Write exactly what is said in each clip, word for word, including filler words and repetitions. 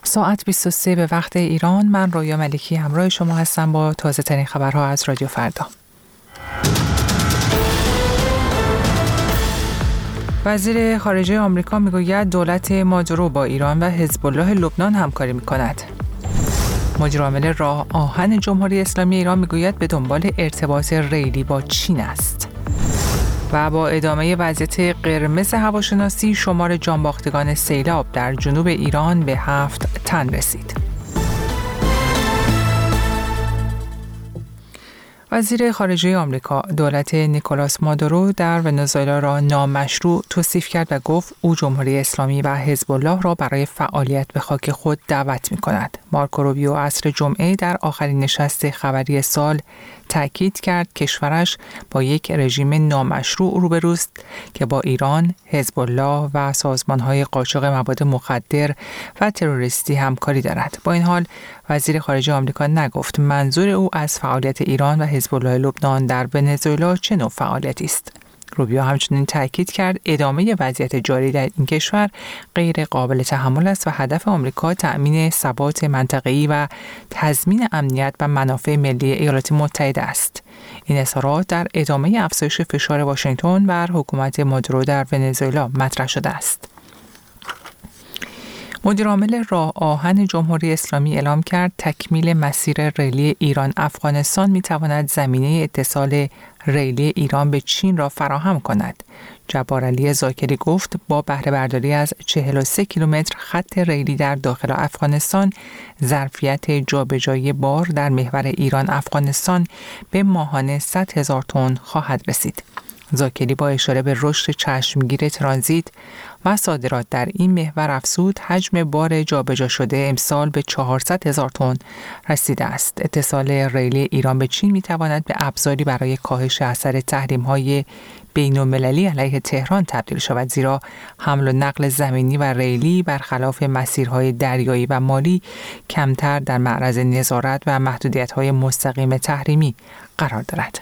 ساعت بیست و سه به وقت ایران. من رویا ملکی همراه شما هستم با تازه ترین خبرها از رادیو فردا. وزیر خارجه آمریکا میگوید دولت مادورو با ایران و حزب الله لبنان همکاری میکند. مدیر عامل راه آهن جمهوری اسلامی ایران میگوید به دنبال ارتباط ریلی با چین است. و با ادامه وضعیت قرمز هواشناسی شمار جانباختگان سیلاب در جنوب ایران به هفت تن رسید. وزیر خارجه آمریکا دولت نیکولاس مادورو در ونزوئلا را نامشروع توصیف کرد و گفت او جمهوری اسلامی و حزب الله را برای فعالیت به خاک خود دعوت می‌کند. مارکو روبیو عصر جمعه در آخرین نشست خبری سال تأکید کرد کشورش با یک رژیم نامشروع روبروست که با ایران، حزب الله و سازمان‌های قاچاق مواد مخدر و تروریستی همکاری دارد. با این حال وزیر خارجه آمریکا نگفت منظور او از فعالیت ایران و حزب الله لبنان در ونزوئلا چه نوع فعالیتی است. روبیو همچنین تأکید کرد ادامه وضعیت جاری در این کشور غیر قابل تحمل است و هدف آمریکا تأمین ثبات منطقه‌ای و تضمین امنیت و منافع ملی ایالات متحده است. این اظهارات در ادامه افزایش فشار واشنگتن بر حکومت مادورو در ونزوئلا مطرح شده است. مدیر عامل راه آهن جمهوری اسلامی اعلام کرد تکمیل مسیر ریلی ایران افغانستان می‌تواند زمینه اتصال ریلی ایران به چین را فراهم کند. جبارعلی زاکری گفت با بهره برداری از چهل و سه کیلومتر خط ریلی در داخل افغانستان ظرفیت جابجایی بار در محور ایران افغانستان به ماهانه صد هزار تن خواهد رسید. زاکری با اشاره به رشد چشمگیر ترانزیت و صادرات در این محور افزود حجم بار جابجا شده امسال به چهارصد هزار تن رسیده است. اتصال ریلی ایران به چین می‌تواند به ابزاری برای کاهش اثر تحریم‌های بین‌المللی علیه تهران تبدیل شود، زیرا حمل و نقل زمینی و ریلی برخلاف مسیرهای دریایی و مالی کمتر در معرض نظارت و محدودیت‌های مستقیم تحریمی قرار دارد.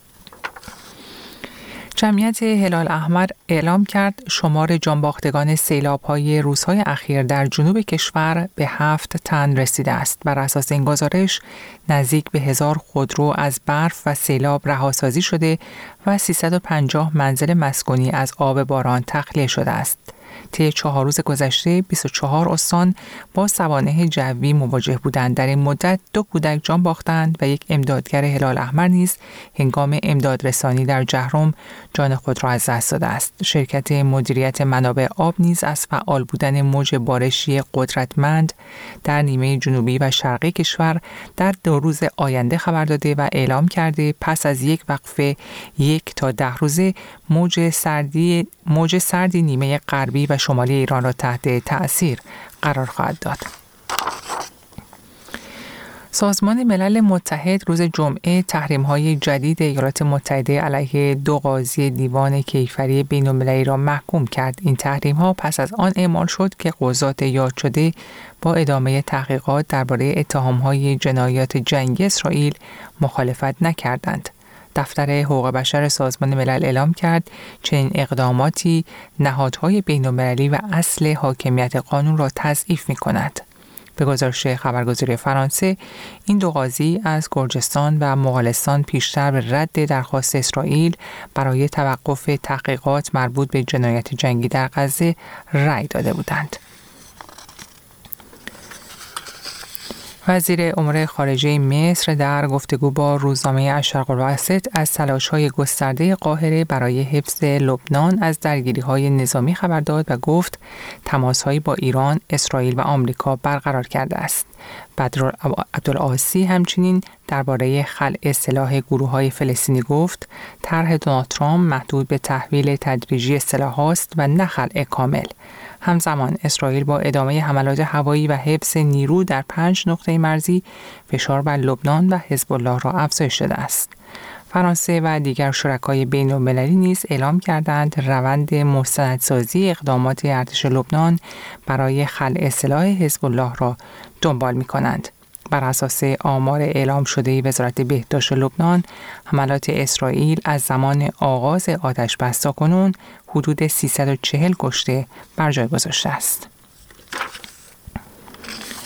جمعیت هلال احمر اعلام کرد شمار جانباختگان سیلاب‌های روزهای اخیر در جنوب کشور به هفت تن رسیده است. بر اساس این گزارش نزدیک به هزار خودرو از برف و سیلاب رهاسازی شده و سیصد و پنجاه منزل مسکونی از آب باران تخلیه شده است. طی چهار روز گذشته بیست و چهار استان با سوانح جوی مواجه بودند. در این مدت دو کودک جان باختند و یک امدادگر هلال احمر نیز هنگام امدادرسانی در جهرم جان خود را از دست داده است. شرکت مدیریت منابع آب نیز از فعال بودن موج بارشی قدرتمند در نیمه جنوبی و شرقی کشور در دو روز آینده خبر داده و اعلام کرده پس از یک وقفه یک تا ده روزه موج سردی موج سردی نیمه غربی و شمالی ایران را تحت تأثیر قرار خواهد داد. سازمان ملل متحد روز جمعه تحریم‌های جدید ایالات متحده علیه دو قاضی دیوان کیفری بین‌المللی را محکوم کرد. این تحریم‌ها پس از آن اعمال شد که قضات یاد شده با ادامه تحقیقات درباره اتهام‌های جنایات جنگی اسرائیل مخالفت نکردند. دفتر حقوق بشر سازمان ملل اعلام کرد چنین اقداماتی نهادهای بین‌المللی و اصل حاکمیت قانون را تضعیف می‌کند. به گزارش خبرگزاری فرانسه این دو قاضی از گرجستان و مغولستان پیشتر به رد درخواست اسرائیل برای توقف تحقیقات مربوط به جنایت جنگی در غزه رأی داده بودند. وزیر امور خارجه مصر در گفتگو با روزنامه الشرق الاوسط از تلاش‌های گسترده قاهره برای حفظ لبنان از درگیری‌های نظامی خبر داد و گفت تماس‌هایی با ایران، اسرائیل و آمریکا برقرار کرده است. بدر عبدالعاصی همچنین درباره خلع سلاح گروه‌های فلسطینی گفت طرح دونالد ترامپ محدود به تحویل تدریجی سلاح‌هاست و نه خلع کامل. همزمان اسرائیل با ادامه حملات هوایی و حبس نیرو در پنج نقطه مرزی فشار بر لبنان و حزب الله را افزایش داده است. فرانسه و دیگر شرکای بین‌المللی نیز اعلام کردند روند مستندسازی اقدامات ارتش لبنان برای خلع سلاح حزب الله را دنبال می‌کنند. بر اساس آمار اعلام شده وزارت بهداشت لبنان، حملات اسرائیل از زمان آغاز آتش‌بس تاکنون حدود سیصد و چهل کشته بر جای گذاشته است.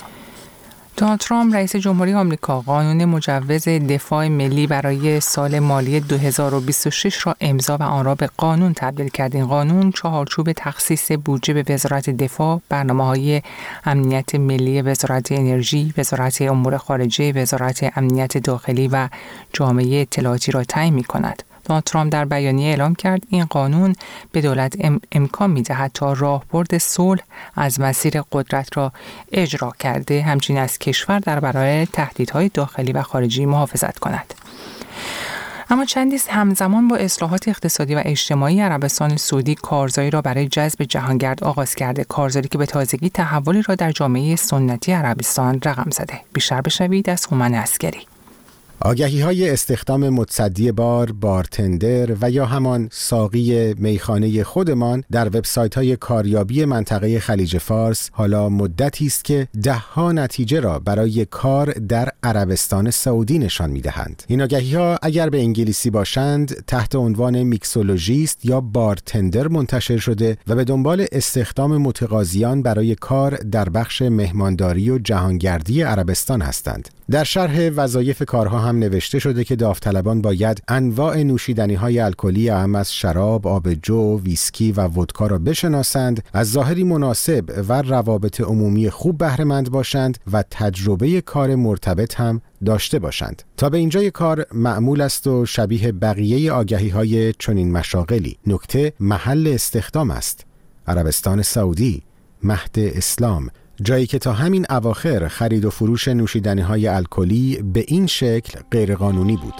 دونالد ترامپ رئیس جمهوری آمریکا قانون مجوز دفاع ملی برای سال مالی دو هزار و بیست و شش را امضا و آن را به قانون تبدیل کرد. این قانون چهارچوب تخصیص بودجه به وزارت دفاع، برنامه‌های امنیت ملی وزارت انرژی، وزارت امور خارجه، وزارت امنیت داخلی و جامعه اطلاعاتی را تعیین می‌کند. دونالد ترامپ در بیانیه اعلام کرد این قانون به دولت ام امکان می‌دهد تا راهبرد صلح از مسیر قدرت را اجرا کرده، همچنین از کشور در برابر تهدیدهای داخلی و خارجی محافظت کند. اما چندی همزمان با اصلاحات اقتصادی و اجتماعی، عربستان سعودی کارزاری را برای جذب جهانگرد آغاز کرده، کارزاری که به تازگی تحولی را در جامعه سنتی عربستان رقم زده. بیشتر بشنوید از هومن عسگری. آگهی‌های استخدام متصدی بار، بارتندر و یا همان ساقی میخانه خودمان در وبسایت‌های کاریابی منطقه خلیج فارس حالا مدتی است که ده‌ها نتیجه را برای کار در عربستان سعودی نشان می‌دهند. این آگهی‌ها اگر به انگلیسی باشند تحت عنوان میکسولوژیست یا بارتندر منتشر شده و به دنبال استخدام متقاضیان برای کار در بخش مهمانداری و جهانگردی عربستان هستند. در شرح وظایف کارها هم نوشته شده که داوطلبان باید انواع نوشیدنی‌های الکلی اهم از شراب، آب جو، ویسکی و ودکا را بشناسند، از ظاهری مناسب و روابط عمومی خوب بهره مند باشند و تجربه کار مرتبط هم داشته باشند. تا به اینجای کار معمول است و شبیه بقیه آگهی‌های چنین مشاغلی. نکته محل استخدام است. عربستان سعودی، مهد اسلام، جایی که تا همین اواخر خرید و فروش نوشیدنی‌های الکلی به این شکل غیرقانونی بود.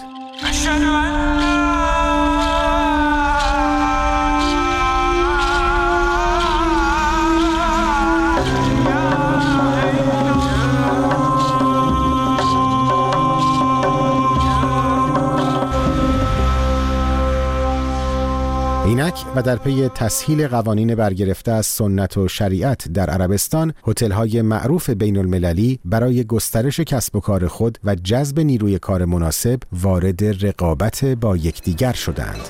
اینک و در پی تسهیل قوانین برگرفته از سنت و شریعت در عربستان، هتل‌های معروف بین المللی برای گسترش کسب و کار خود و جذب نیروی کار مناسب وارد رقابت با یکدیگر شدند.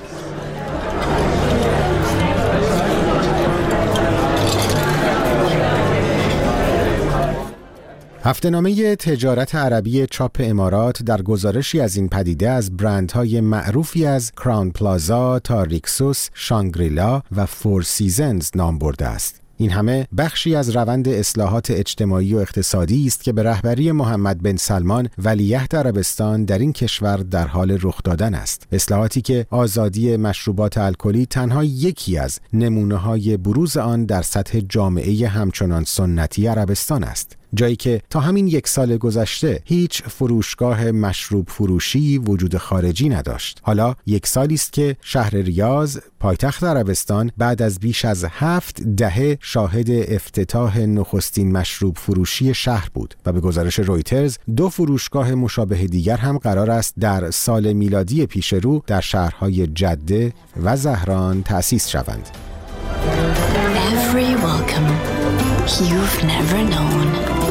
هفته‌نامه تجارت عربی چاپ امارات در گزارشی از این پدیده از برندهای معروفی از کراون پلازا تا ریکسوس، شانگریلا و فور سیزنز نام برده است. این همه بخشی از روند اصلاحات اجتماعی و اقتصادی است که به رهبری محمد بن سلمان ولیعهد عربستان در این کشور در حال رخ دادن است. اصلاحاتی که آزادی مشروبات الکلی تنها یکی از نمونه‌های بروز آن در سطح جامعه همچنان سنتی عربستان است. جایی که تا همین یک سال گذشته هیچ فروشگاه مشروب فروشی وجود خارجی نداشت. حالا یک سالی است که شهر ریاض، پایتخت عربستان، بعد از بیش از هفت دهه شاهد افتتاح نخستین مشروب فروشی شهر بود و به گزارش رویترز دو فروشگاه مشابه دیگر هم قرار است در سال میلادی پیش رو در شهرهای جده و زهران تأسیس شوند. Every welcome you've never known.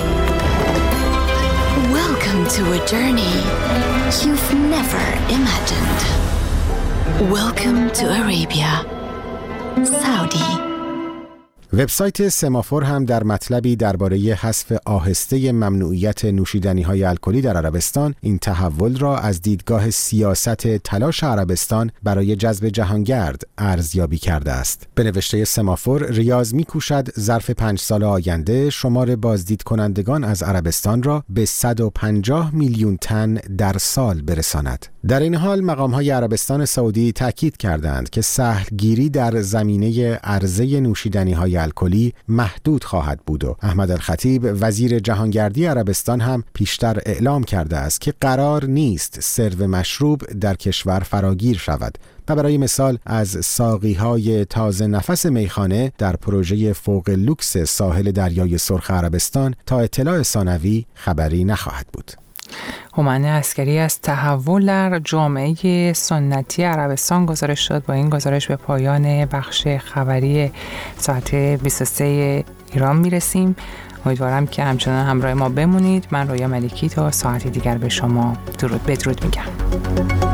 Welcome to a journey you've never imagined. Welcome to Arabia, Saudi. وبسایت سمافور هم در مطلبی درباره حذف آهسته ممنوعیت نوشیدنی‌های الکلی در عربستان این تحول را از دیدگاه سیاست تلاش عربستان برای جذب جهانگرد ارزیابی کرده است. به نوشته سمافور، ریاض می‌کوشد ظرف پنج سال آینده شمار بازدید کنندگان از عربستان را به صد و پنجاه میلیون تن در سال برساند. در این حال مقام‌های عربستان سعودی تاکید کردند که سهلگیری در زمینه عرضه نوشیدنی‌های الکلی محدود خواهد بود و احمد الخطیب وزیر جهانگردی عربستان هم پیشتر اعلام کرده است که قرار نیست سرو مشروب در کشور فراگیر شود و برای مثال از ساقی‌های تازه نفس میخانه در پروژه فوق لوکس ساحل دریای سرخ عربستان تا اطلاع ثانوی خبری نخواهد بود. هومن عسگری از تحول در جامعه سنتی عربستان گزارش داد. با این گزارش به پایان بخش خبری ساعت بیست و سه ایران میرسیم. امیدوارم که همچنان همراه ما بمونید. من رویا ملکی تا ساعت دیگر به شما درود بدرود میگم.